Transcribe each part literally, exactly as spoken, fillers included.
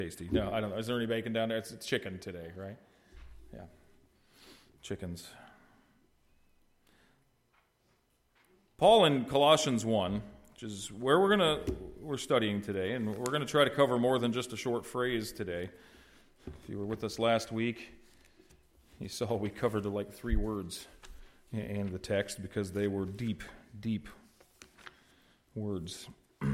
Tasty. No, I don't know. Is there any bacon down there? It's, it's chicken today, right? Yeah. Chickens. Paul in Colossians one, which is where we're gonna we're studying today, and we're going to try to cover more than just a short phrase today. If you were with us last week, you saw we covered like three words in the text because they were deep, deep words.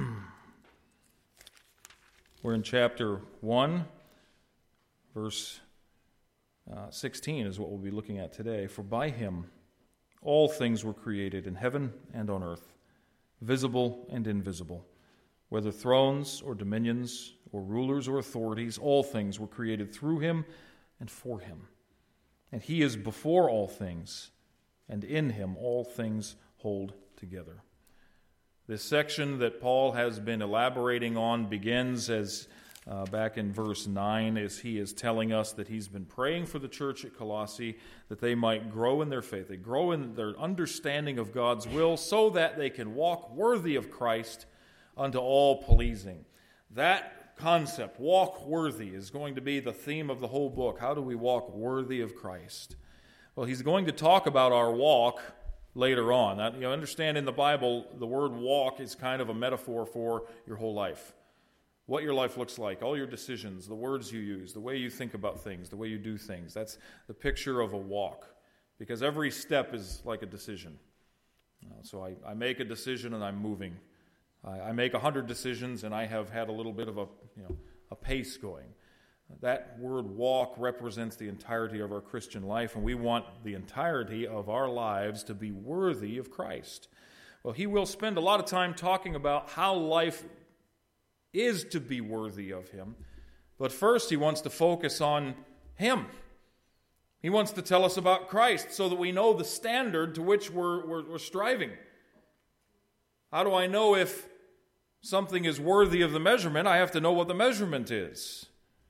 We're in chapter one, verse uh, sixteen is what we'll be looking at today. For by him all things were created in heaven and on earth, visible and invisible, whether thrones or dominions or rulers or authorities, all things were created through him and for him. And he is before all things, and in him all things hold together. This section that Paul has been elaborating on begins as uh, back in verse nine, as he is telling us that he's been praying for the church at Colossae that they might grow in their faith, they grow in their understanding of God's will so that they can walk worthy of Christ unto all pleasing. That concept, walk worthy, is going to be the theme of the whole book. How do we walk worthy of Christ? Well, he's going to talk about our walk later on. Now, you understand in the Bible, the word walk is kind of a metaphor for your whole life. What your life looks like, all your decisions, the words you use, the way you think about things, the way you do things. That's the picture of a walk. Because every step is like a decision. So I, I make a decision and I'm moving. I, I make a hundred decisions and I have had a little bit of a, you know, a pace going. That word walk represents the entirety of our Christian life, and we want the entirety of our lives to be worthy of Christ. Well, he will spend a lot of time talking about how life is to be worthy of him, but first he wants to focus on him. He wants to tell us about Christ so that we know the standard to which we're, we're, we're striving. How do I know if something is worthy of the measurement? I have to know what the measurement is.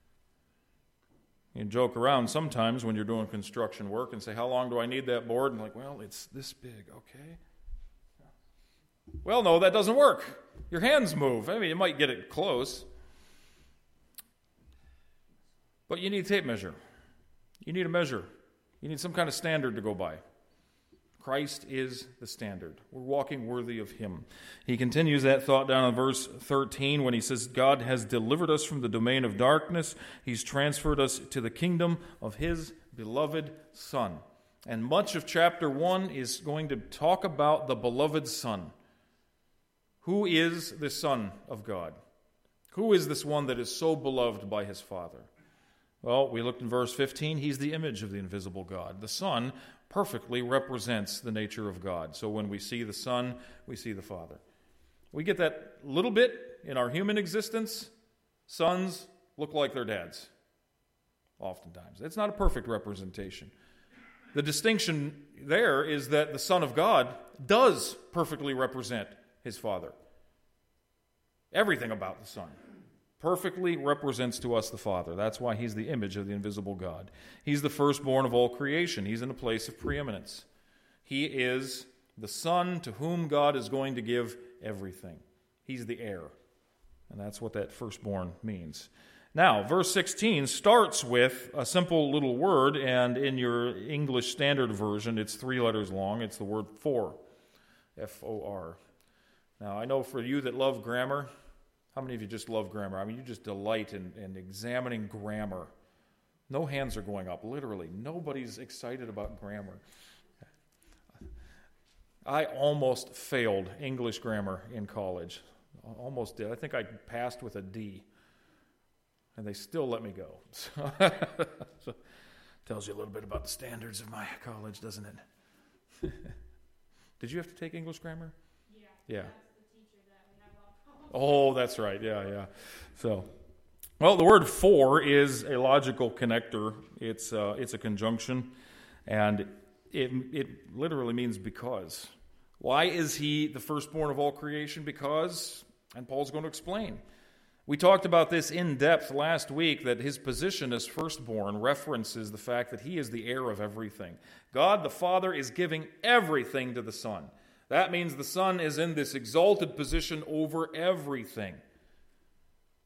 You joke around sometimes when you're doing construction work and say, how long do I need that board? And like, well, it's this big, okay. Well, no, that doesn't work. Your hands move. I mean, you might get it close. But you need a tape measure. You need a measure. You need some kind of standard to go by. Christ is the standard. We're walking worthy of him. He continues that thought down in verse thirteen when he says, God has delivered us from the domain of darkness. He's transferred us to the kingdom of his beloved Son. And much of chapter one is going to talk about the beloved Son. Who is the Son of God? Who is this one that is so beloved by his Father? Well, we looked in verse fifteen. He's the image of the invisible God. The Son perfectly represents the nature of God. So when we see the Son, we see the Father. We get that little bit in our human existence. Sons look like their dads, oftentimes. It's not a perfect representation. The distinction there is that the Son of God does perfectly represent his Father. Everything about the Son perfectly represents to us the Father. That's why he's the image of the invisible God. He's the firstborn of all creation. He's in a place of preeminence. He is the Son to whom God is going to give everything. He's the heir. And that's what that firstborn means. Now, verse sixteen starts with a simple little word, and in your English Standard Version, it's three letters long. It's the word for, F O R. Now, I know for you that love grammar, how many of you just love grammar? I mean, you just delight in, in examining grammar. No hands are going up, literally. Nobody's excited about grammar. I almost failed English grammar in college. Almost did. I think I passed with a D. And they still let me go. So, so tells you a little bit about the standards of my college, doesn't it? Did you have to take English grammar? Yeah. Yeah. Oh, that's right. Yeah, yeah. So, well, the word for is a logical connector. It's uh, it's a conjunction, and it it literally means because. Why is he the firstborn of all creation? Because, and Paul's going to explain. We talked about this in depth last week, that his position as firstborn references the fact that he is the heir of everything. God the Father is giving everything to the Son. That means the Son is in this exalted position over everything.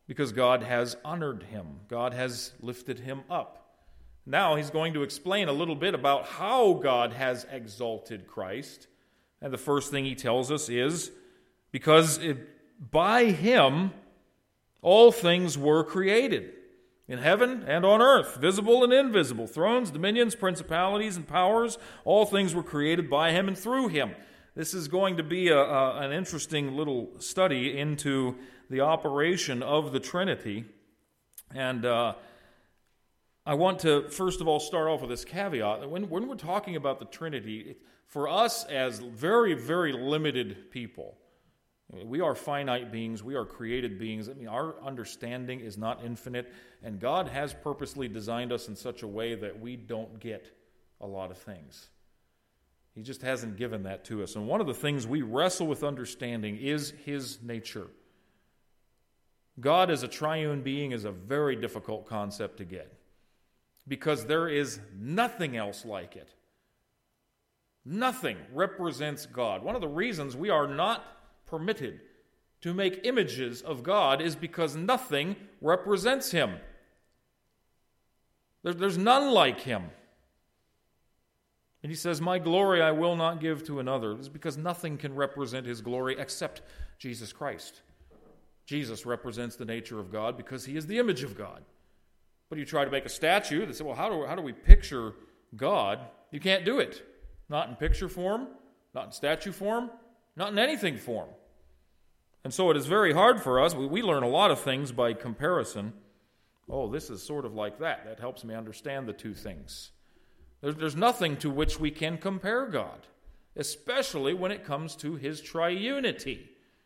because God has honored him. God has lifted him up. Now he's going to explain a little bit about how God has exalted Christ. And the first thing he tells us is, because it, by him all things were created, in heaven and on earth, visible and invisible, thrones, dominions, principalities, and powers. All things were created by him and through him. This is going to be a, a, an interesting little study into the operation of the Trinity. And uh, I want to, first of all, start off with this caveat that when, when we're talking about the Trinity, for us as very, very limited people, we are finite beings. We are created beings. I mean, our understanding is not infinite, and God has purposely designed us in such a way that we don't get a lot of things. He just hasn't given that to us. And one of the things we wrestle with understanding is his nature. God as a triune being is a very difficult concept to get, because there is nothing else like it. Nothing represents God. One of the reasons we are not permitted to make images of God is because nothing represents him. There, there's none like him. And he says, my glory I will not give to another. It's because nothing can represent his glory except Jesus Christ. Jesus represents the nature of God because he is the image of God. But you try to make a statue, they say, well, how do, how do we picture God? You can't do it. Not in picture form, not in statue form, not in anything form. And so it is very hard for us. We, we learn a lot of things by comparison. Oh, this is sort of like that. That helps me understand the two things. There's, there's nothing to which we can compare God, especially when it comes to his triunity.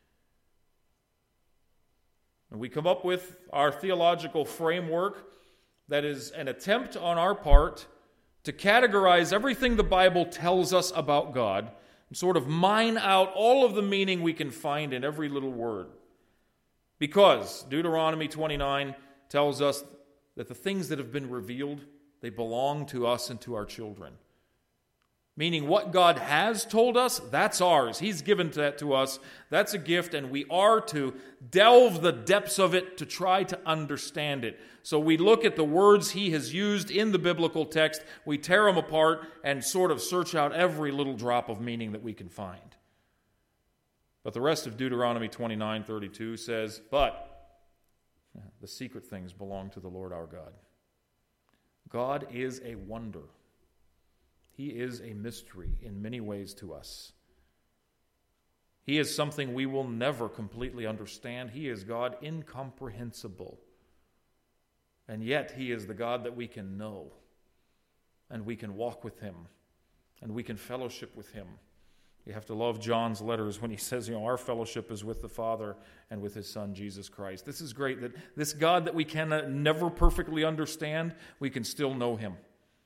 And we come up with our theological framework that is an attempt on our part to categorize everything the Bible tells us about God and sort of mine out all of the meaning we can find in every little word. Because Deuteronomy twenty-nine tells us that the things that have been revealed, they belong to us and to our children. Meaning what God has told us, that's ours. He's given that to us. That's a gift, and we are to delve the depths of it to try to understand it. So we look at the words he has used in the biblical text, we tear them apart, and sort of search out every little drop of meaning that we can find. But the rest of Deuteronomy twenty-nine thirty-two says, but the secret things belong to the Lord our God. God is a wonder. He is a mystery in many ways to us. He is something we will never completely understand. He is God incomprehensible. And yet he is the God that we can know. And we can walk with him. And we can fellowship with him. You have to love John's letters when he says, you know, our fellowship is with the Father and with his Son, Jesus Christ. This is great that this God that we can never perfectly understand, we can still know him.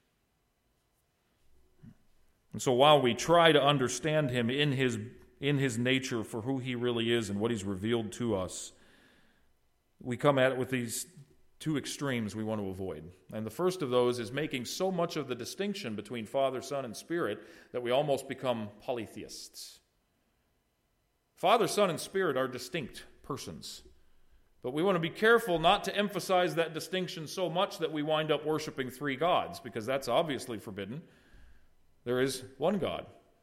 And so while we try to understand him in his, in his nature for who he really is and what he's revealed to us, we come at it with these two extremes we want to avoid. And the first of those is making so much of the distinction between Father, Son, and Spirit that we almost become polytheists. Father, Son, and Spirit are distinct persons. But we want to be careful not to emphasize that distinction so much that we wind up worshiping three gods, because that's obviously forbidden. There is one God.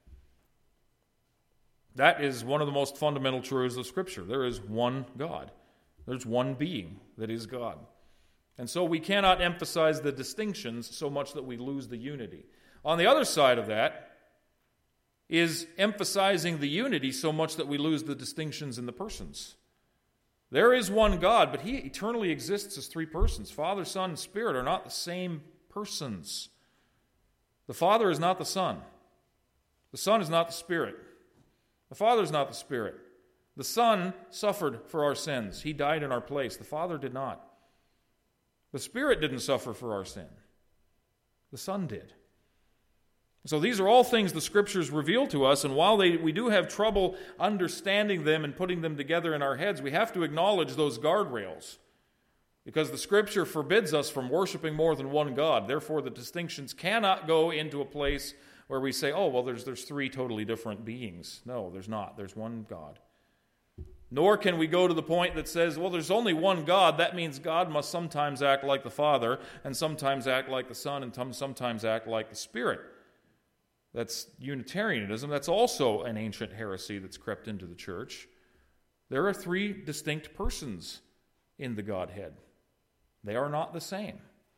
That is one of the most fundamental truths of Scripture. There is one God. There's one being that is God. And so we cannot emphasize the distinctions so much that we lose the unity. On the other side of that is emphasizing the unity so much that we lose the distinctions in the persons. There is one God, but he eternally exists as three persons. Father, Son, and Spirit are not the same persons. The Father is not the Son. The Son is not the Spirit. The Father is not the Spirit. The Son suffered for our sins. He died in our place. The Father did not. The Spirit didn't suffer for our sin. The Son did. So these are all things the Scriptures reveal to us, and while they, we do have trouble understanding them and putting them together in our heads, we have to acknowledge those guardrails. Because the Scripture forbids us from worshiping more than one God. Therefore, the distinctions cannot go into a place where we say, oh, well, there's, there's three totally different beings. No, there's not. There's one God. Nor can we go to the point that says, well, there's only one God. That means God must sometimes act like the Father, and sometimes act like the Son, and sometimes act like the Spirit. That's Unitarianism. That's also an ancient heresy that's crept into the church. There are three distinct persons in the Godhead. They are not the same.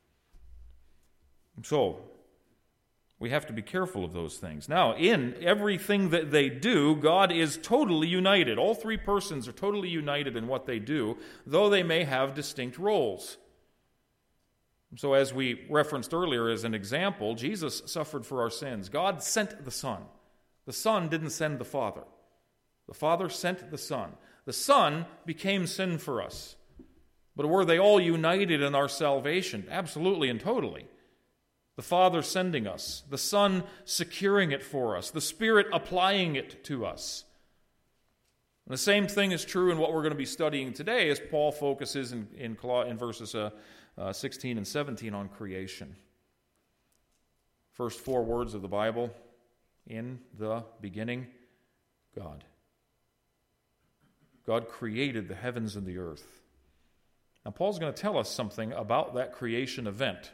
So, we have to be careful of those things. Now, in everything that they do, God is totally united. All three persons are totally united in what they do, though they may have distinct roles. So as we referenced earlier as an example, Jesus suffered for our sins. God sent the Son. The Son didn't send the Father. The Father sent the Son. The Son became sin for us. But were they all united in our salvation? Absolutely and totally. The Father sending us, the Son securing it for us, the Spirit applying it to us. And the same thing is true in what we're going to be studying today as Paul focuses in, in, in verses uh, uh, sixteen and seventeen on creation. First four words of the Bible, in the beginning, God. God created the heavens and the earth. Now Paul's going to tell us something about that creation event.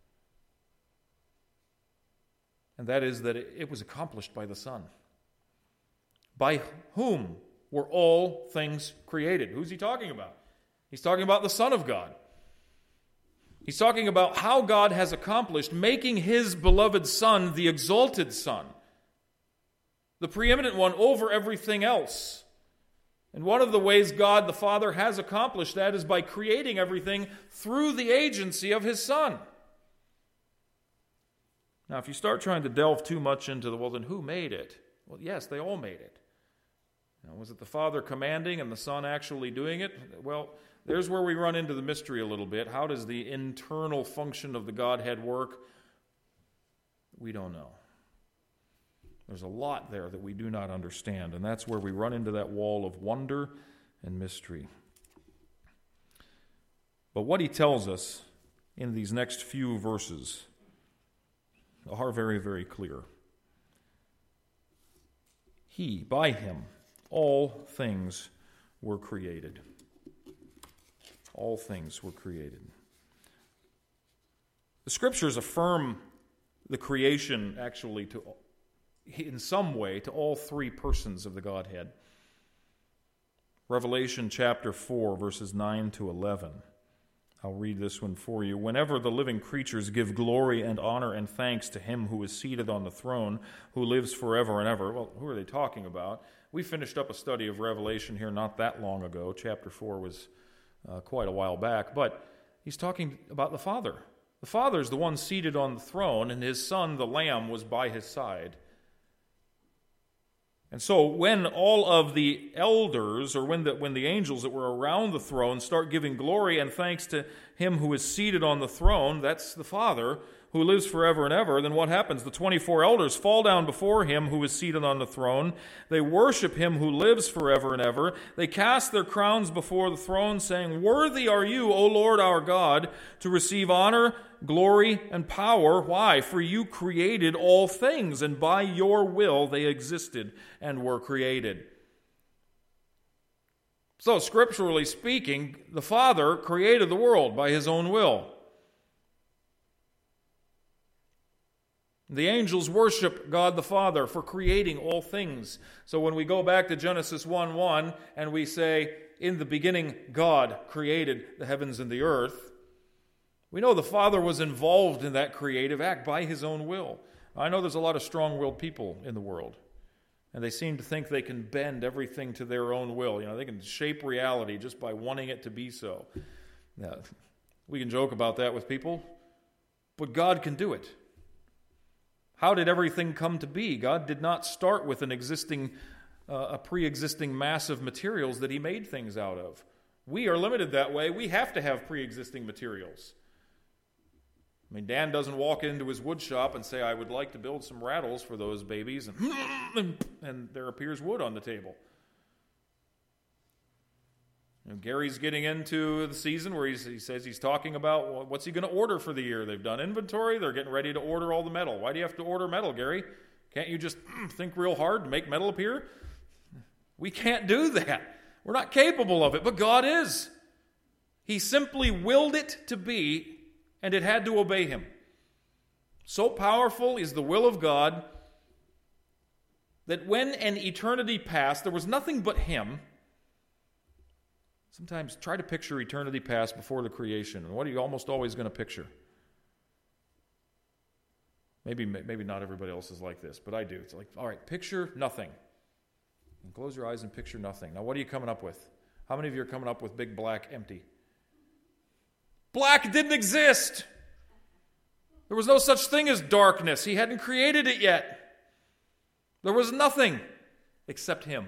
And that is that it was accomplished by the Son. By whom were all things created? Who's he talking about? He's talking about the Son of God. He's talking about how God has accomplished making his beloved Son the exalted Son, the preeminent one over everything else. And one of the ways God the Father has accomplished that is by creating everything through the agency of his Son. Now, if you start trying to delve too much into the, well, then who made it? Well, yes, they all made it. Now, was it the Father commanding and the Son actually doing it? Well, there's where we run into the mystery a little bit. How does the internal function of the Godhead work? We don't know. There's a lot there that we do not understand, and that's where we run into that wall of wonder and mystery. But what he tells us in these next few verses are very, very clear. He, by him, all things were created. All things were created. The Scriptures affirm the creation, actually, to, in some way, to all three persons of the Godhead. Revelation chapter four, verses nine to eleven. I'll read this one for you. Whenever the living creatures give glory and honor and thanks to him who is seated on the throne, who lives forever and ever. Well, who are they talking about? We finished up a study of Revelation here not that long ago. Chapter four was uh, quite a while back. But he's talking about the Father. The Father is the one seated on the throne, and his Son, the Lamb, was by his side. And so when all of the elders, or when the, when the angels that were around the throne start giving glory and thanks to him who is seated on the throne, that's the Father, who lives forever and ever, then what happens? The twenty-four elders fall down before him who is seated on the throne. They worship him who lives forever and ever. They cast their crowns before the throne, saying, "Worthy are you, O Lord our God, to receive honor, glory, and power." Why? For you created all things, and by your will they existed and were created. So, scripturally speaking, the Father created the world by his own will. The angels worship God the Father for creating all things. So when we go back to Genesis one one and we say, "In the beginning God created the heavens and the earth," we know the Father was involved in that creative act by his own will. I know there's a lot of strong-willed people in the world, and they seem to think they can bend everything to their own will. You know, they can shape reality just by wanting it to be so. Now, we can joke about that with people, but God can do it. How did everything come to be? God did not start with an existing, uh, a pre-existing mass of materials that he made things out of. We are limited that way. We have to have pre-existing materials. I mean, Dan doesn't walk into his wood shop and say, "I would like to build some rattles for those babies," and, and there appears wood on the table. You know, Gary's getting into the season where he's, he says he's talking about, well, what's he going to order for the year? They've done inventory. They're getting ready to order all the metal. Why do you have to order metal, Gary? Can't you just think real hard to make metal appear? We can't do that. We're not capable of it, but God is. He simply willed it to be, and it had to obey him. So powerful is the will of God that when an eternity passed, there was nothing but him. Sometimes try to picture eternity past before the creation. And what are you almost always going to picture? Maybe, maybe not everybody else is like this, but I do. It's like, all right, picture nothing. And close your eyes and picture nothing. Now, what are you coming up with? How many of you are coming up with big black empty? Black didn't exist. There was no such thing as darkness. He hadn't created it yet. There was nothing except him.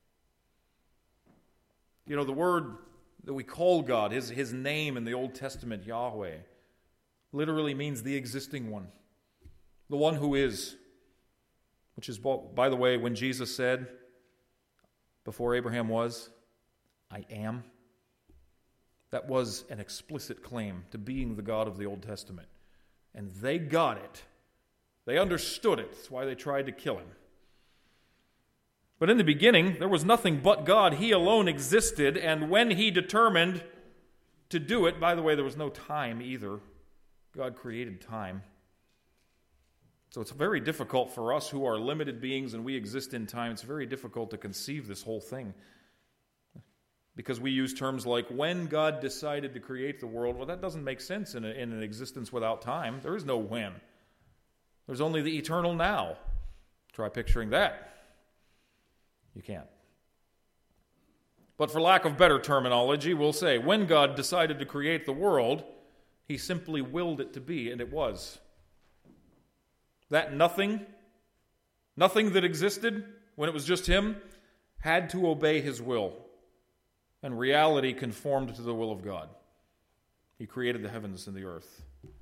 You know, the word that we call God, his, his name in the Old Testament, Yahweh, literally means the existing one. The one who is. Which is, by the way, when Jesus said, before Abraham was, I am. That was an explicit claim to being the God of the Old Testament. And they got it. They understood it. That's why they tried to kill him. But in the beginning, there was nothing but God. He alone existed, and when he determined to do it, by the way, there was no time either. God created time. So it's very difficult for us who are limited beings and we exist in time. It's very difficult to conceive this whole thing. Because we use terms like, when God decided to create the world, well, that doesn't make sense in, a, in an existence without time. There is no when. There's only the eternal now. Try picturing that. You can't. But for lack of better terminology, we'll say, when God decided to create the world, he simply willed it to be, and it was. That nothing, nothing that existed when it was just him, had to obey his will. And reality conformed to the will of God. He created the heavens and the earth.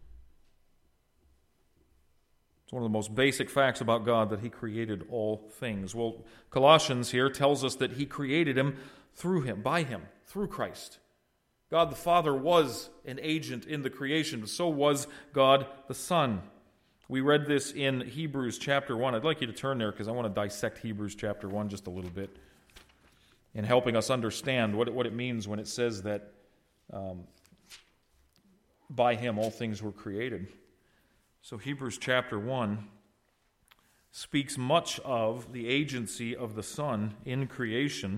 It's one of the most basic facts about God, that he created all things. Well, Colossians here tells us that he created him through him, by him, through Christ. God the Father was an agent in the creation. So was God the Son. We read this in Hebrews chapter one. I'd like you to turn there because I want to dissect Hebrews chapter one just a little bit in helping us understand what it, what it means when it says that um, by him all things were created. So Hebrews chapter one speaks much of the agency of the Son in creation.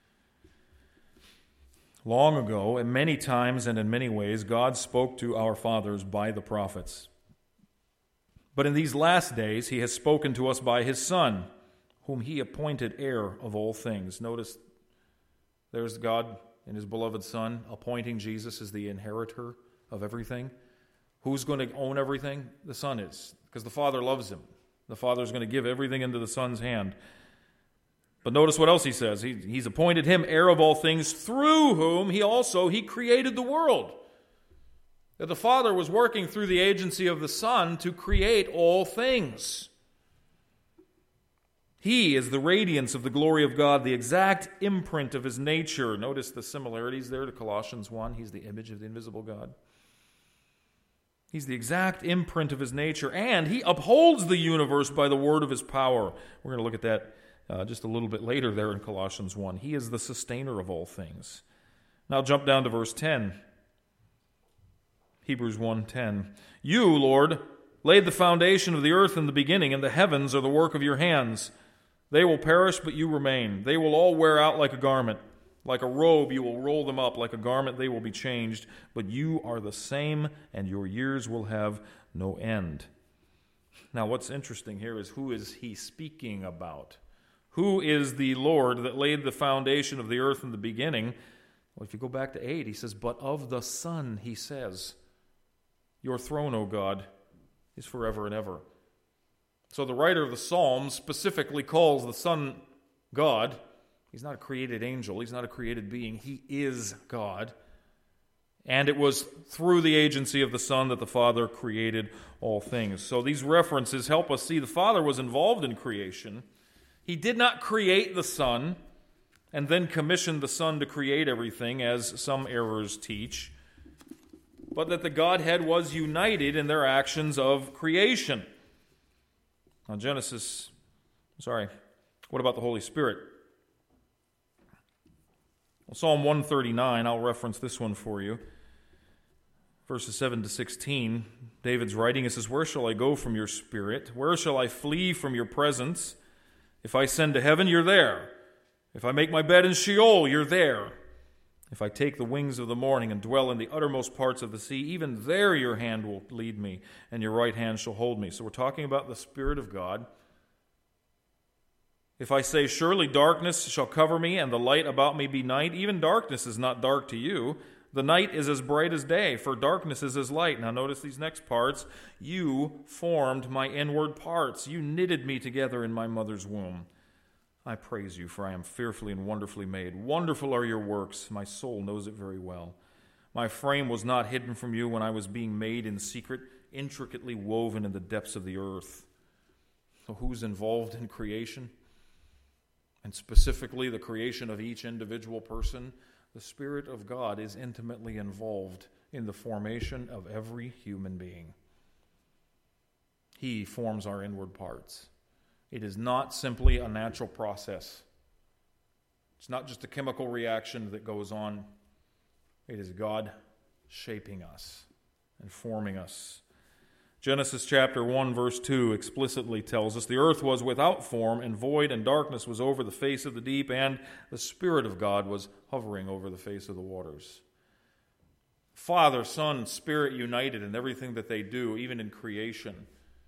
Long ago, and many times and in many ways, God spoke to our fathers by the prophets. But in these last days, he has spoken to us by his Son, whom he appointed heir of all things. Notice there's God and his beloved Son appointing Jesus as the inheritor of everything. Who's going to own everything? The Son is, because the Father loves him. The Father is going to give everything into the Son's hand. But notice what else he says. He, he's appointed him heir of all things, through whom he also he created the world. That the Father was working through the agency of the Son to create all things. He is the radiance of the glory of God, the exact imprint of his nature. Notice the similarities there to Colossians one. He's the image of the invisible God. He's the exact imprint of his nature, and he upholds the universe by the word of his power. We're going to look at that uh, just a little bit later there in Colossians one. He is the sustainer of all things. Now jump down to verse ten. Hebrews one ten. You, Lord, laid the foundation of the earth in the beginning, and the heavens are the work of your hands. They will perish, but you remain. They will all wear out like a garment. Like a robe, you will roll them up. Like a garment, they will be changed. But you are the same, and your years will have no end. Now, what's interesting here is, who is he speaking about? Who is the Lord that laid the foundation of the earth in the beginning? Well, if you go back to eight, he says, but of the Son, he says, your throne, O God, is forever and ever. So the writer of the Psalms specifically calls the Son God. He's not a created angel. He's not a created being. He is God. And it was through the agency of the Son that the Father created all things. So these references help us see the Father was involved in creation. He did not create the Son and then commission the Son to create everything, as some errors teach, but that the Godhead was united in their actions of creation. Now, Genesis, sorry, what about the Holy Spirit? Psalm one thirty-nine, I'll reference this one for you. Verses seven to sixteen, David's writing, it says, "Where shall I go from your spirit? Where shall I flee from your presence? If I ascend to heaven, you're there. If I make my bed in Sheol, you're there. If I take the wings of the morning and dwell in the uttermost parts of the sea, even there your hand will lead me, and your right hand shall hold me." So we're talking about the Spirit of God. "If I say, surely darkness shall cover me, and the light about me be night, even darkness is not dark to you. The night is as bright as day, for darkness is as light." Now notice these next parts. "You formed my inward parts. You knitted me together in my mother's womb. I praise you, for I am fearfully and wonderfully made. Wonderful are your works. My soul knows it very well. My frame was not hidden from you when I was being made in secret, intricately woven in the depths of the earth." So who's involved in creation? And specifically the creation of each individual person? The Spirit of God is intimately involved in the formation of every human being. He forms our inward parts. It is not simply a natural process. It's not just a chemical reaction that goes on. It is God shaping us and forming us. Genesis chapter one, verse two explicitly tells us, "The earth was without form and void, and darkness was over the face of the deep, and the Spirit of God was hovering over the face of the waters." Father, Son, and Spirit united in everything that they do, even in creation,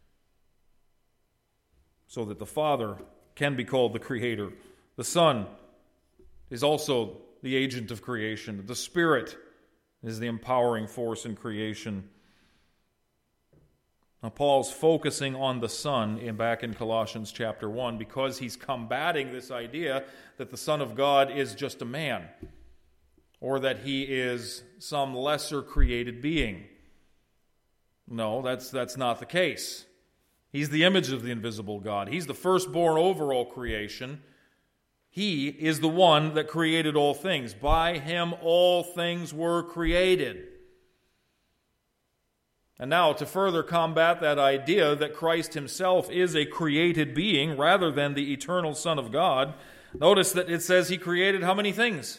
so that the Father can be called the Creator. The Son is also the agent of creation. The Spirit is the empowering force in creation. Now, Paul's focusing on the Son in back in Colossians chapter one because he's combating this idea that the Son of God is just a man, or that he is some lesser created being. No, that's, that's not the case. He's the image of the invisible God. He's the firstborn over all creation. He is the one that created all things. By him all things were created. And now, to further combat that idea that Christ himself is a created being rather than the eternal Son of God, notice that it says he created how many things?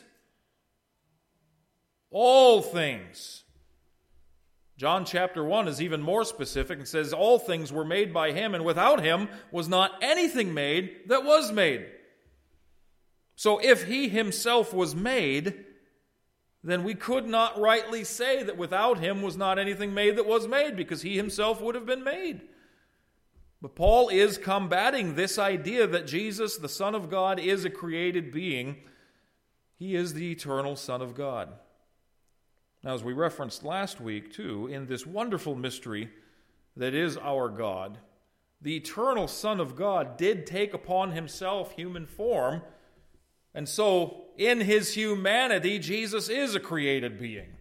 All things. John chapter one is even more specific and says all things were made by him, and without him was not anything made that was made. So if he himself was made, then we could not rightly say that without him was not anything made that was made, because he himself would have been made. But Paul is combating this idea that Jesus, the Son of God, is a created being. He is the eternal Son of God. Now, as we referenced last week, too, in this wonderful mystery that is our God, the eternal Son of God did take upon himself human form, and so in his humanity, Jesus is a created being.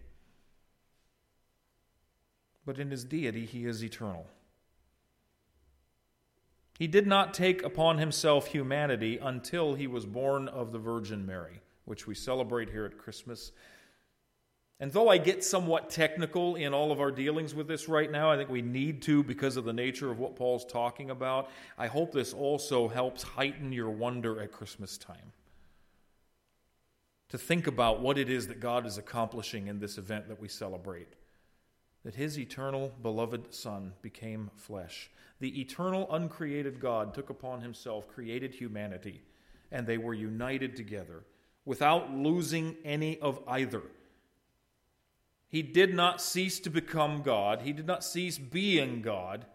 But in his deity, he is eternal. He did not take upon himself humanity until he was born of the Virgin Mary, which we celebrate here at Christmas. And though I get somewhat technical in all of our dealings with this right now, I think we need to because of the nature of what Paul's talking about, I hope this also helps heighten your wonder at Christmas time. To think about what it is that God is accomplishing in this event that we celebrate. That his eternal, beloved Son became flesh. The eternal, uncreated God took upon himself created humanity, and they were united together without losing any of either. He did not cease to become God. He did not cease being God.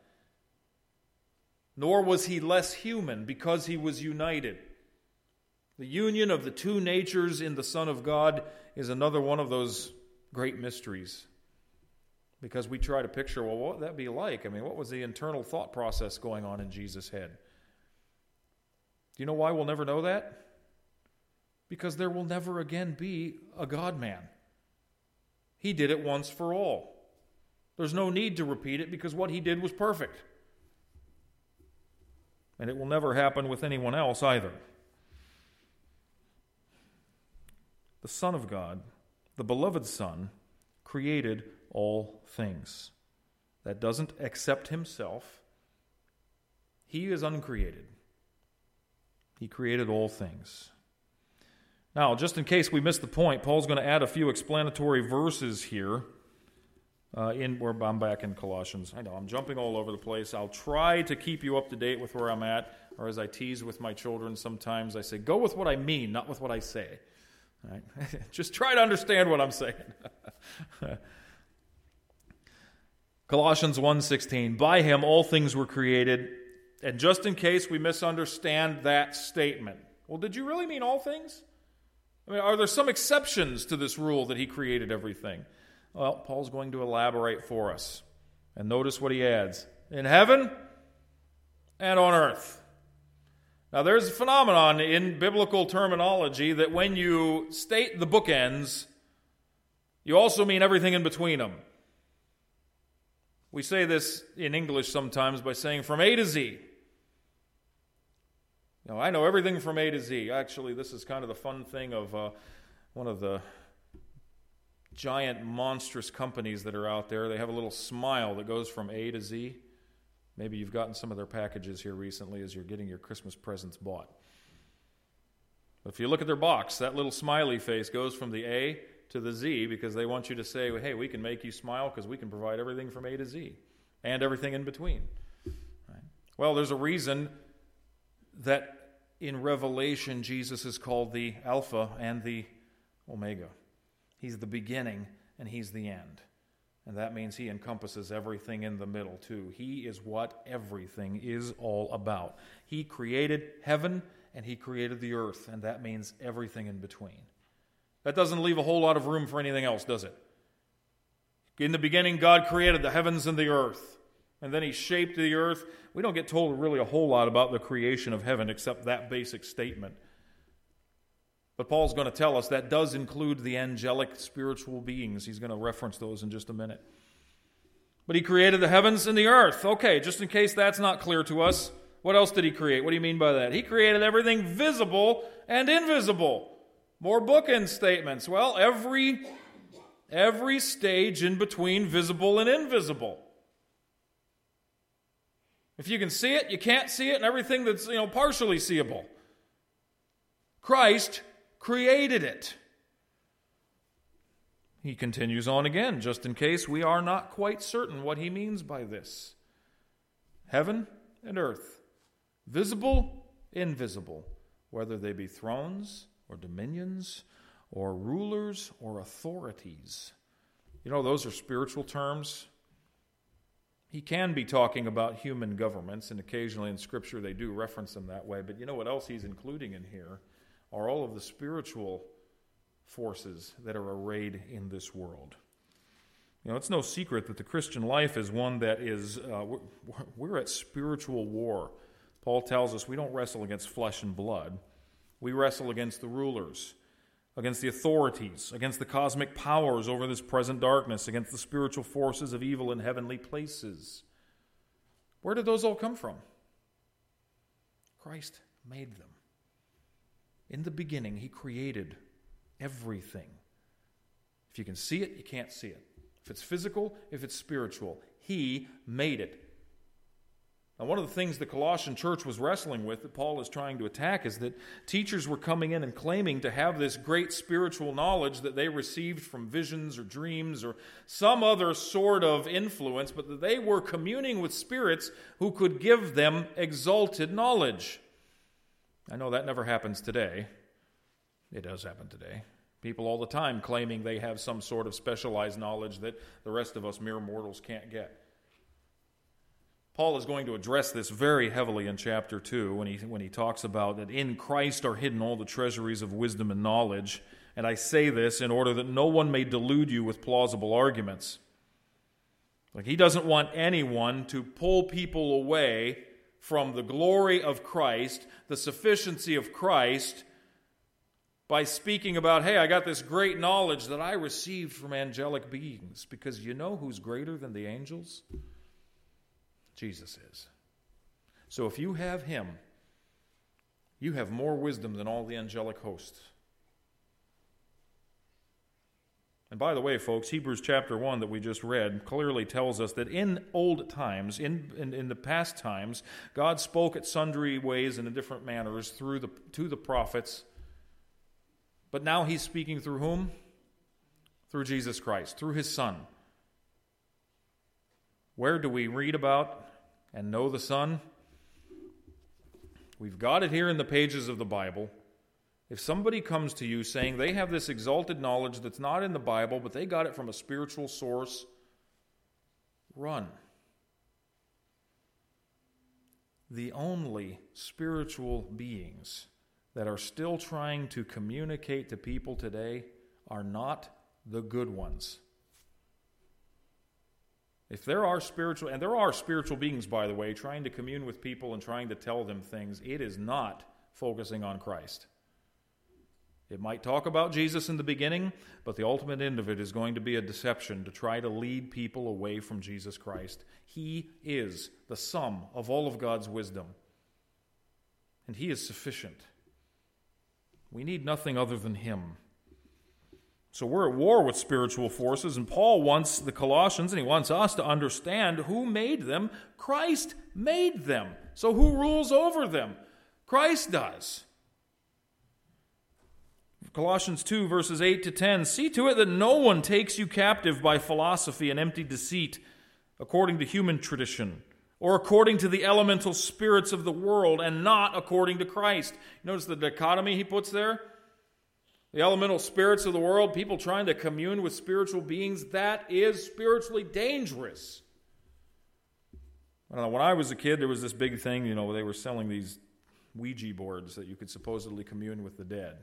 Nor was he less human because he was united. The union of the two natures in the Son of God is another one of those great mysteries. Because we try to picture, well, what would that be like? I mean, what was the internal thought process going on in Jesus' head? Do you know why we'll never know that? Because there will never again be a God-man. He did it once for all. There's no need to repeat it because what he did was perfect. And it will never happen with anyone else either. The Son of God, the beloved Son, created all things. That doesn't accept himself. He is uncreated. He created all things. Now, just in case we missed the point, Paul's going to add a few explanatory verses here. Uh, in where I'm back in Colossians. I know, I'm jumping all over the place. I'll try to keep you up to date with where I'm at, or as I tease with my children sometimes, I say, go with what I mean, not with what I say. All right? Just try to understand what I'm saying. Colossians one sixteen, by him all things were created, and just in case we misunderstand that statement, well, did you really mean all things? I mean, are there some exceptions to this rule that he created everything? Well, Paul's going to elaborate for us. And notice what he adds. In heaven and on earth. Now, there's a phenomenon in biblical terminology that when you state the bookends, you also mean everything in between them. We say this in English sometimes by saying from A to Z. Now, I know everything from A to Z. Actually, this is kind of the fun thing of uh, one of the giant, monstrous companies that are out there. They have a little smile that goes from A to Z. Maybe you've gotten some of their packages here recently as you're getting your Christmas presents bought. But if you look at their box, that little smiley face goes from the A to the Z because they want you to say, hey, we can make you smile because we can provide everything from A to Z and everything in between. Right? Well, there's a reason that in Revelation Jesus is called the Alpha and the Omega. He's the beginning, and he's the end. And that means he encompasses everything in the middle, too. He is what everything is all about. He created heaven, and he created the earth, and that means everything in between. That doesn't leave a whole lot of room for anything else, does it? In the beginning, God created the heavens and the earth, and then he shaped the earth. We don't get told really a whole lot about the creation of heaven except that basic statement. But Paul's going to tell us that does include the angelic spiritual beings. He's going to reference those in just a minute. But he created the heavens and the earth. Okay, just in case that's not clear to us, what else did he create? What do you mean by that? He created everything visible and invisible. More bookend statements. Well, every, every stage in between visible and invisible. If you can see it, you can't see it, and everything that's, you know, partially seeable. Christ created it. He continues on again, just in case we are not quite certain what he means by this. Heaven and earth, visible, invisible, whether they be thrones or dominions or rulers or authorities. You know, those are spiritual terms. He can be talking about human governments, and occasionally in Scripture they do reference them that way, but you know what else he's including in here? Are all of the spiritual forces that are arrayed in this world. You know, it's no secret that the Christian life is one that is, uh, we're, we're at spiritual war. Paul tells us we don't wrestle against flesh and blood. We wrestle against the rulers, against the authorities, against the cosmic powers over this present darkness, against the spiritual forces of evil in heavenly places. Where did those all come from? Christ made them. In the beginning, he created everything. If you can see it, you can't see it. If it's physical, if it's spiritual, he made it. Now, one of the things the Colossian church was wrestling with that Paul is trying to attack is that teachers were coming in and claiming to have this great spiritual knowledge that they received from visions or dreams or some other sort of influence, but that they were communing with spirits who could give them exalted knowledge. I know that never happens today. It does happen today. People all the time claiming they have some sort of specialized knowledge that the rest of us mere mortals can't get. Paul is going to address this very heavily in chapter two when he, when he talks about that in Christ are hidden all the treasuries of wisdom and knowledge. And I say this in order that no one may delude you with plausible arguments. Like he doesn't want anyone to pull people away from the glory of Christ, the sufficiency of Christ, by speaking about, hey, I got this great knowledge that I received from angelic beings. Because you know who's greater than the angels? Jesus is. So if you have him, you have more wisdom than all the angelic hosts. And by the way, folks, Hebrews chapter one that we just read clearly tells us that in old times, in, in, in the past times, God spoke at sundry ways and in different manners through the, to the prophets. But now he's speaking through whom? Through Jesus Christ, through his Son. Where do we read about and know the Son? We've got it here in the pages of the Bible. If somebody comes to you saying they have this exalted knowledge that's not in the Bible, but they got it from a spiritual source, run. The only spiritual beings that are still trying to communicate to people today are not the good ones. If there are spiritual, and there are spiritual beings, by the way, trying to commune with people and trying to tell them things, it is not focusing on Christ. It might talk about Jesus in the beginning, but the ultimate end of it is going to be a deception to try to lead people away from Jesus Christ. He is the sum of all of God's wisdom, and he is sufficient. We need nothing other than him. So we're at war with spiritual forces, and Paul wants the Colossians, and he wants us to understand who made them. Christ made them. So who rules over them? Christ does. Colossians two, verses eight to ten, see to it that no one takes you captive by philosophy and empty deceit, according to human tradition, or according to the elemental spirits of the world, and not according to Christ. Notice the dichotomy he puts there? The elemental spirits of the world, people trying to commune with spiritual beings, that is spiritually dangerous. I don't know, when I was a kid, there was this big thing, you know, where they were selling these Ouija boards that you could supposedly commune with the dead.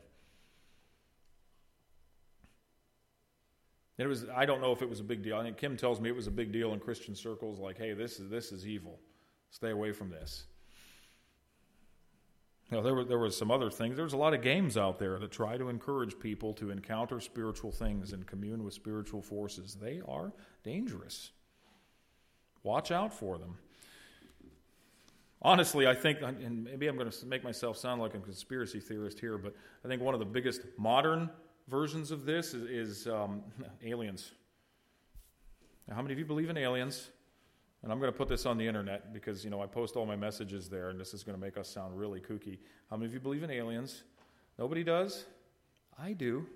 It was, I don't know if it was a big deal. I think Kim tells me it was a big deal in Christian circles, like, hey, this is this is evil. Stay away from this. You know, there were there was some other things. There was a lot of games out there that try to encourage people to encounter spiritual things and commune with spiritual forces. They are dangerous. Watch out for them. Honestly, I think, and maybe I'm going to make myself sound like a conspiracy theorist here, but I think one of the biggest modern versions of this is, is um, aliens. Now, how many of you believe in aliens? And I'm going to put this on the internet because, you know, I post all my messages there, and this is going to make us sound really kooky. How many of you believe in aliens? Nobody does? I do.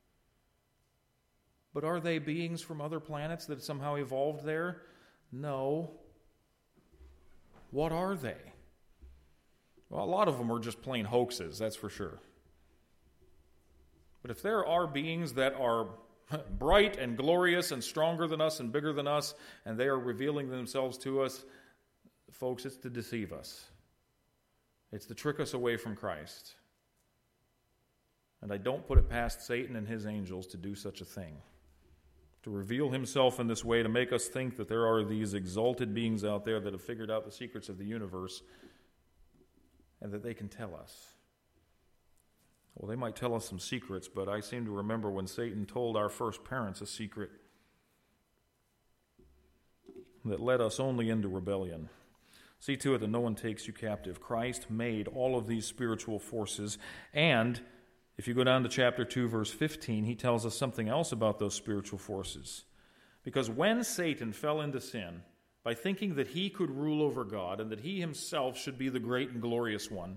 But are they beings from other planets that somehow evolved there? No. What are they? Well, a lot of them are just plain hoaxes, that's for sure. But if there are beings that are bright and glorious and stronger than us and bigger than us, and they are revealing themselves to us, folks, it's to deceive us. It's to trick us away from Christ. And I don't put it past Satan and his angels to do such a thing. To reveal himself in this way, to make us think that there are these exalted beings out there that have figured out the secrets of the universe and that they can tell us. Well, they might tell us some secrets, but I seem to remember when Satan told our first parents a secret that led us only into rebellion. See to it that no one takes you captive. Christ made all of these spiritual forces, and if you go down to chapter two, verse fifteen, he tells us something else about those spiritual forces. Because when Satan fell into sin, by thinking that he could rule over God and that he himself should be the great and glorious one,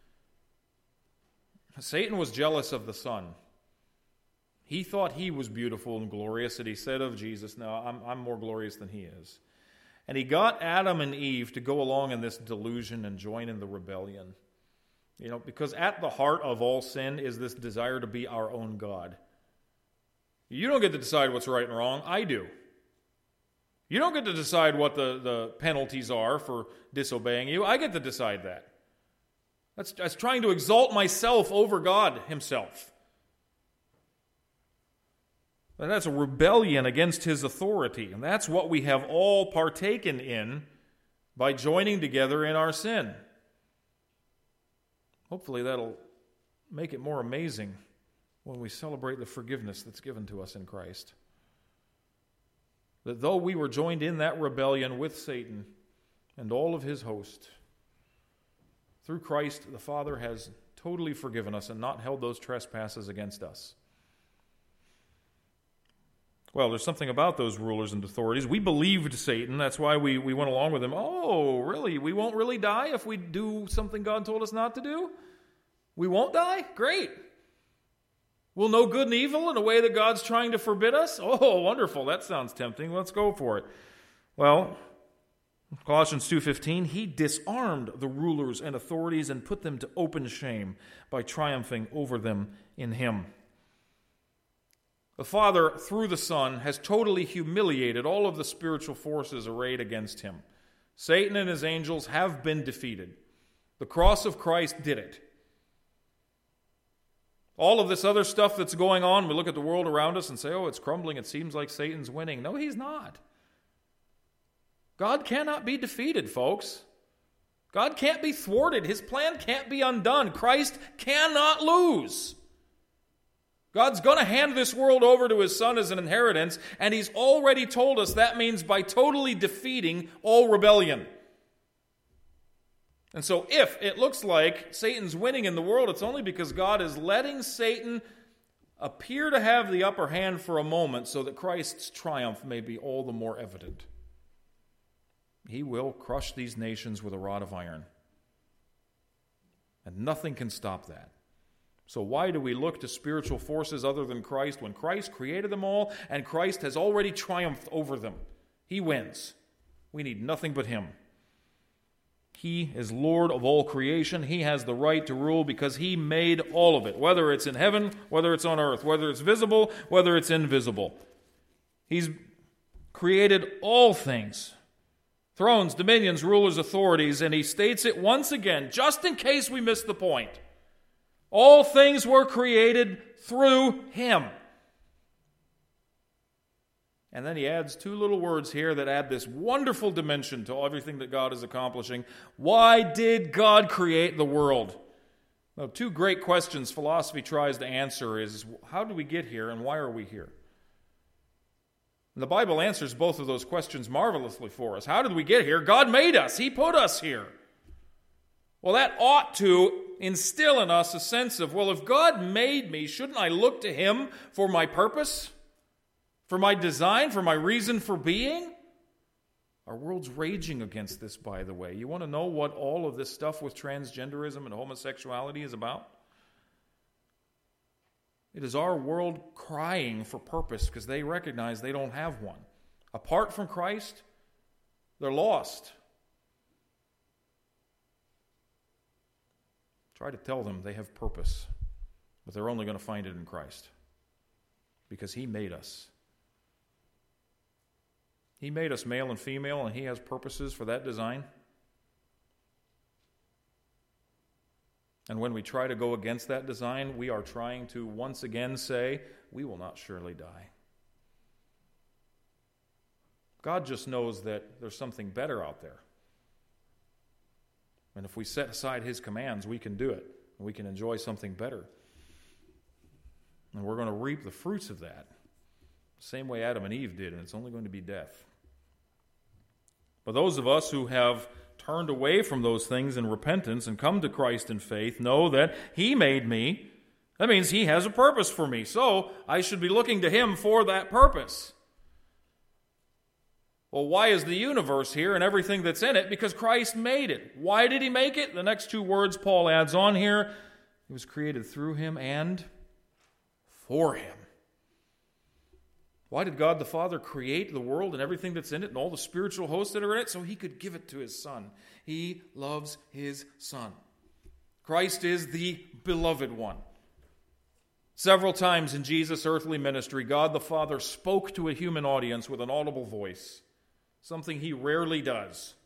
Satan was jealous of the Son. He thought he was beautiful and glorious, and he said of Jesus, no, I'm, I'm more glorious than he is. And he got Adam and Eve to go along in this delusion and join in the rebellion. You know, because at the heart of all sin is this desire to be our own God. You don't get to decide what's right and wrong. I do. You don't get to decide what the, the penalties are for disobeying you. I get to decide that. That's, that's trying to exalt myself over God himself. And that's a rebellion against his authority. And that's what we have all partaken in by joining together in our sin. Hopefully that'll make it more amazing when we celebrate the forgiveness that's given to us in Christ. That though we were joined in that rebellion with Satan and all of his host, through Christ, the Father has totally forgiven us and not held those trespasses against us. Well, there's something about those rulers and authorities. We believed Satan. That's why we, we went along with him. Oh, really? We won't really die if we do something God told us not to do? We won't die? Great. We'll know good and evil in a way that God's trying to forbid us? Oh, wonderful. That sounds tempting. Let's go for it. Well, Colossians two fifteen, he disarmed the rulers and authorities and put them to open shame by triumphing over them in him. The Father, through the Son, has totally humiliated all of the spiritual forces arrayed against him. Satan and his angels have been defeated. The cross of Christ did it. All of this other stuff that's going on, we look at the world around us and say, oh, it's crumbling, it seems like Satan's winning. No, he's not. God cannot be defeated, folks. God can't be thwarted. His plan can't be undone. Christ cannot lose. God's going to hand this world over to his Son as an inheritance, and he's already told us that means by totally defeating all rebellion. And so if it looks like Satan's winning in the world, it's only because God is letting Satan appear to have the upper hand for a moment so that Christ's triumph may be all the more evident. He will crush these nations with a rod of iron. And nothing can stop that. So why do we look to spiritual forces other than Christ when Christ created them all and Christ has already triumphed over them? He wins. We need nothing but him. He is Lord of all creation. He has the right to rule because he made all of it, whether it's in heaven, whether it's on earth, whether it's visible, whether it's invisible. He's created all things, thrones, dominions, rulers, authorities, and he states it once again, just in case we miss the point. All things were created through him. And then he adds two little words here that add this wonderful dimension to everything that God is accomplishing. Why did God create the world? Now, two great questions philosophy tries to answer is, how did we get here and why are we here? And the Bible answers both of those questions marvelously for us. How did we get here? God made us. He put us here. Well, that ought to instill in us a sense of, well, if God made me, shouldn't I look to him for my purpose? For my design, for my reason for being? Our world's raging against this, by the way. You want to know what all of this stuff with transgenderism and homosexuality is about? It is our world crying for purpose because they recognize they don't have one. Apart from Christ, they're lost. Try to tell them they have purpose, but they're only going to find it in Christ because he made us. He made us male and female, and he has purposes for that design. And when we try to go against that design, we are trying to once again say, we will not surely die. God just knows that there's something better out there. And if we set aside his commands, we can do it. And we can enjoy something better. And we're going to reap the fruits of that. Same way Adam and Eve did, and it's only going to be death. But those of us who have turned away from those things in repentance and come to Christ in faith know that he made me. That means he has a purpose for me. So I should be looking to him for that purpose. Well, why is the universe here and everything that's in it? Because Christ made it. Why did he make it? The next two words Paul adds on here. It was created through him and for him. Why did God the Father create the world and everything that's in it and all the spiritual hosts that are in it? So he could give it to his Son. He loves his Son. Christ is the beloved one. Several times in Jesus' earthly ministry, God the Father spoke to a human audience with an audible voice, something he rarely does.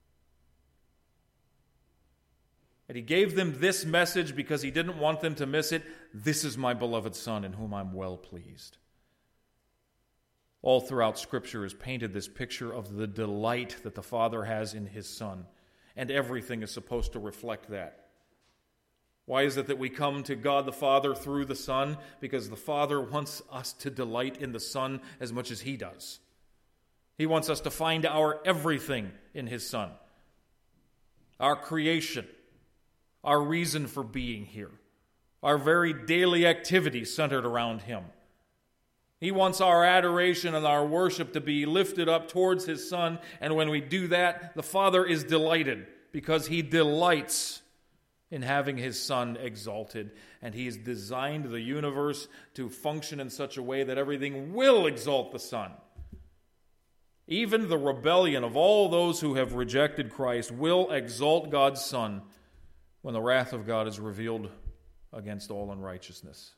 And he gave them this message because he didn't want them to miss it. This is my beloved Son in whom I'm well pleased. All throughout Scripture is painted this picture of the delight that the Father has in his Son. And everything is supposed to reflect that. Why is it that we come to God the Father through the Son? Because the Father wants us to delight in the Son as much as he does. He wants us to find our everything in his Son. Our creation, our reason for being here, our very daily activities centered around him. He wants our adoration and our worship to be lifted up towards his Son, and when we do that, the Father is delighted because he delights in having his Son exalted, and he has designed the universe to function in such a way that everything will exalt the Son. Even the rebellion of all those who have rejected Christ will exalt God's Son when the wrath of God is revealed against all unrighteousness.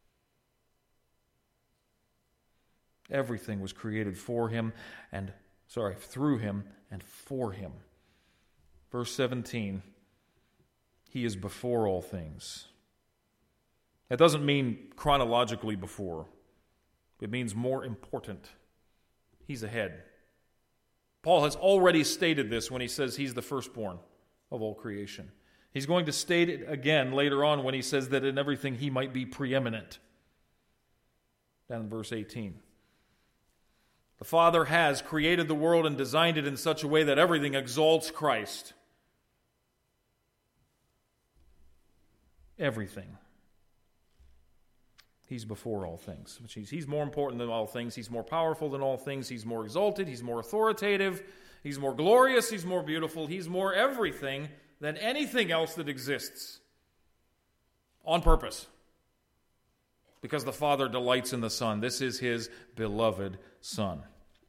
Everything was created for him and, sorry, through him and for him. Verse seventeen, he is before all things. That doesn't mean chronologically before. It means more important. He's ahead. Paul has already stated this when he says he's the firstborn of all creation. He's going to state it again later on when he says that in everything he might be preeminent. Down in verse eighteen. The Father has created the world and designed it in such a way that everything exalts Christ. Everything. He's before all things, which means he's more important than all things. He's more powerful than all things. He's more exalted. He's more authoritative. He's more glorious. He's more beautiful. He's more everything than anything else that exists. On purpose. Because the Father delights in the Son. This is his beloved Son.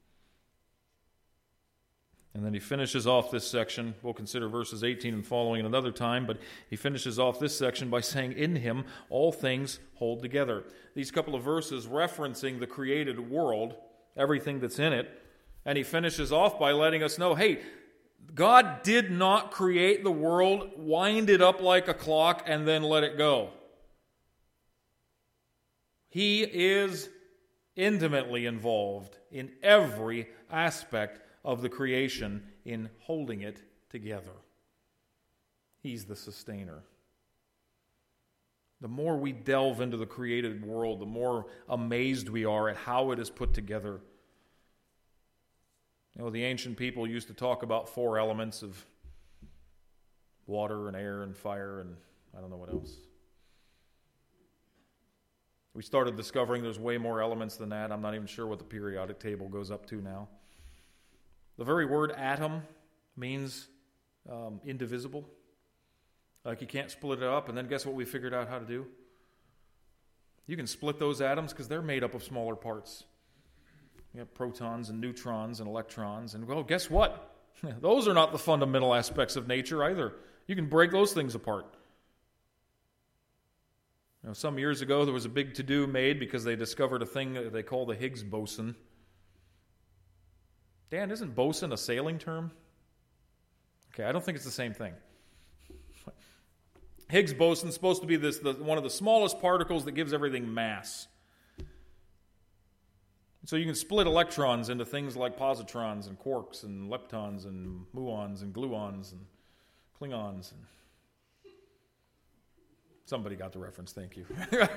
And then he finishes off this section. We'll consider verses eighteen and following at another time, but he finishes off this section by saying, in him all things hold together. These couple of verses referencing the created world, everything that's in it, and he finishes off by letting us know, hey, God did not create the world, wind it up like a clock, and then let it go. He is intimately involved in every aspect of the creation in holding it together. He's the sustainer. The more we delve into the created world, the more amazed we are at how it is put together. You know, the ancient people used to talk about four elements of water and air and fire and I don't know what else. We started discovering there's way more elements than that. I'm not even sure what the periodic table goes up to now. The very word atom means um, indivisible. Like you can't split it up, and then guess what we figured out how to do? You can split those atoms because they're made up of smaller parts. You have protons and neutrons and electrons, and well, guess what? Those are not the fundamental aspects of nature either. You can break those things apart. You know, some years ago, there was a big to-do made because they discovered a thing that they call the Higgs boson. Dan, isn't boson a sailing term? Okay, I don't think it's the same thing. Higgs boson is supposed to be this the, one of the smallest particles that gives everything mass. So you can split electrons into things like positrons and quarks and leptons and muons and gluons and klingons. And somebody got the reference, thank you.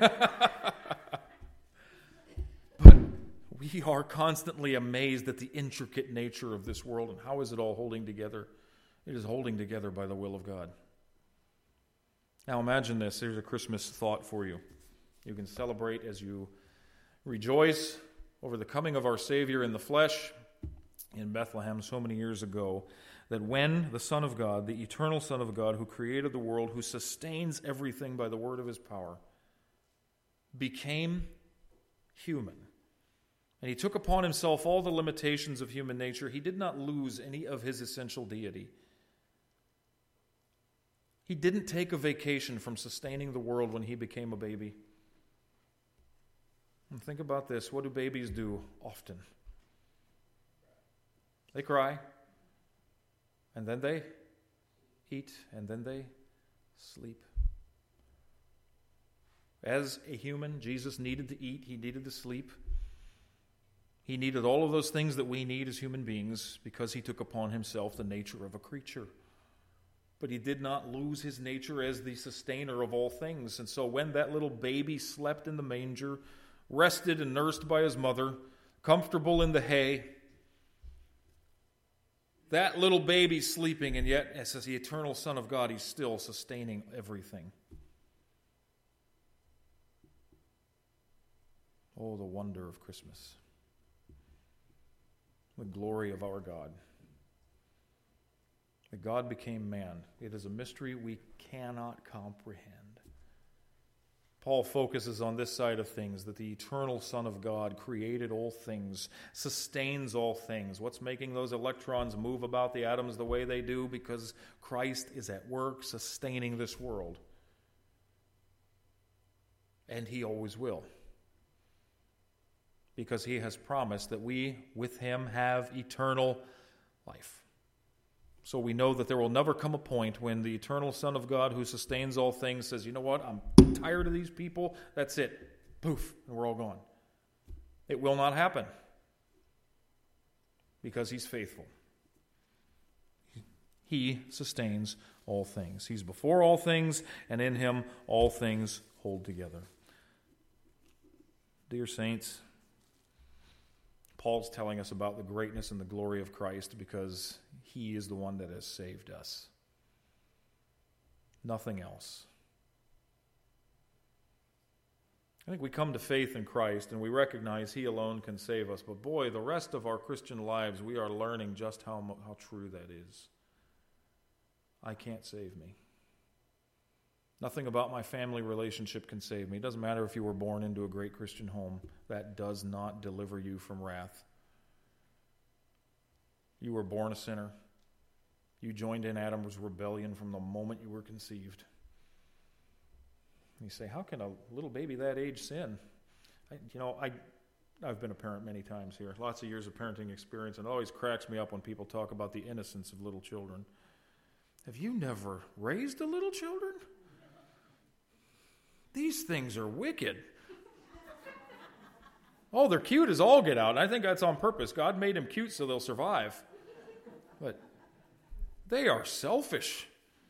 But we are constantly amazed at the intricate nature of this world and how is it all holding together? It is holding together by the will of God. Now imagine this. Here's a Christmas thought for you. You can celebrate as you rejoice over the coming of our Savior in the flesh in Bethlehem so many years ago, that when the Son of God, the eternal Son of God who created the world, who sustains everything by the word of his power, became human. And he took upon himself all the limitations of human nature. He did not lose any of his essential deity. He didn't take a vacation from sustaining the world when he became a baby. And think about this. What do babies do often? They cry, and then they eat, and then they sleep. As a human, Jesus needed to eat, he needed to sleep. He needed all of those things that we need as human beings because he took upon himself the nature of a creature. But he did not lose his nature as the sustainer of all things. And so when that little baby slept in the manger, rested and nursed by his mother, comfortable in the hay, that little baby sleeping, and yet as the eternal Son of God, he's still sustaining everything. Oh, the wonder of Christmas. The glory of our God. that God became man. It is a mystery we cannot comprehend. Paul focuses on this side of things, that the eternal Son of God created all things, sustains all things. What's making those electrons move about the atoms the way they do? Because Christ is at work sustaining this world. And he always will. Because he has promised that we, with him, have eternal life. So we know that there will never come a point when the eternal Son of God, who sustains all things, says, you know what, I'm tired of these people. That's it. Poof, and we're all gone. It will not happen. Because he's faithful. He sustains all things. He's before all things, and in him all things hold together. Dear saints, Paul's telling us about the greatness and the glory of Christ because he is the one that has saved us. Nothing else. I think we come to faith in Christ and we recognize he alone can save us. But boy, the rest of our Christian lives, we are learning just how, how true that is. I can't save me. Nothing about my family relationship can save me. It doesn't matter if you were born into a great Christian home. That does not deliver you from wrath. You were born a sinner. You joined in Adam's rebellion from the moment you were conceived. You say, how can a little baby that age sin? I, you know, I, I've been a parent many times here. Lots of years of parenting experience, and it always cracks me up when people talk about the innocence of little children. Have you never raised a little children? These things are wicked. Oh, they're cute as all get out. And I think that's on purpose. God made them cute so they'll survive. But they are selfish.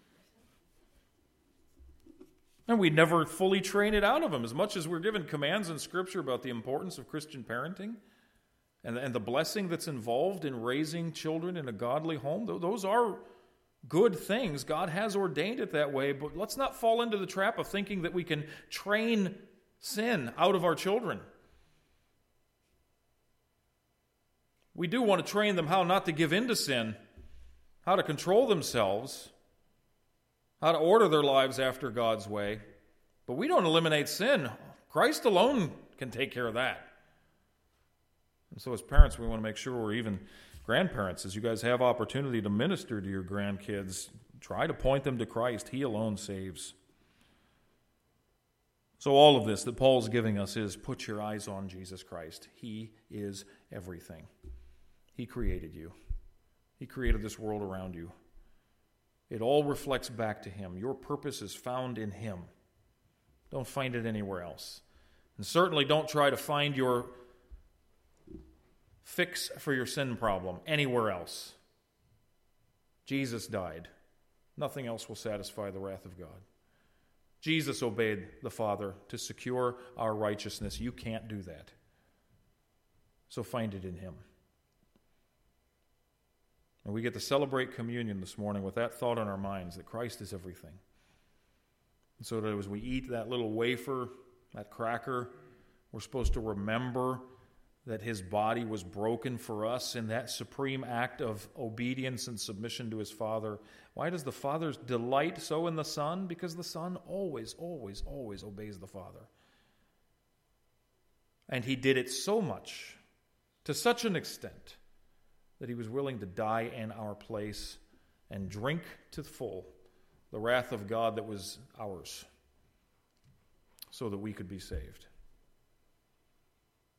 And we never fully train it out of them. As much as we're given commands in Scripture about the importance of Christian parenting and, and the blessing that's involved in raising children in a godly home, those are good things. God has ordained it that way, but let's not fall into the trap of thinking that we can train sin out of our children. We do want to train them how not to give in to sin, how to control themselves, how to order their lives after God's way. But we don't eliminate sin. Christ alone can take care of that. And so as parents, we want to make sure we're even grandparents, as you guys have opportunity to minister to your grandkids, try to point them to Christ. He alone saves. So all of this that Paul's giving us is put your eyes on Jesus Christ. He is everything. He created you. He created this world around you. It all reflects back to him. Your purpose is found in him. Don't find it anywhere else. And certainly don't try to find your fix for your sin problem anywhere else. Jesus died. Nothing else will satisfy the wrath of God. Jesus obeyed the Father to secure our righteousness. You can't do that. So find it in him. And we get to celebrate communion this morning with that thought in our minds, that Christ is everything. And so that as we eat that little wafer, that cracker, we're supposed to remember that his body was broken for us in that supreme act of obedience and submission to his Father. Why does the Father delight so in the Son? Because the Son always, always, always obeys the Father. And he did it so much, to such an extent, that he was willing to die in our place and drink to full the wrath of God that was ours, so that we could be saved.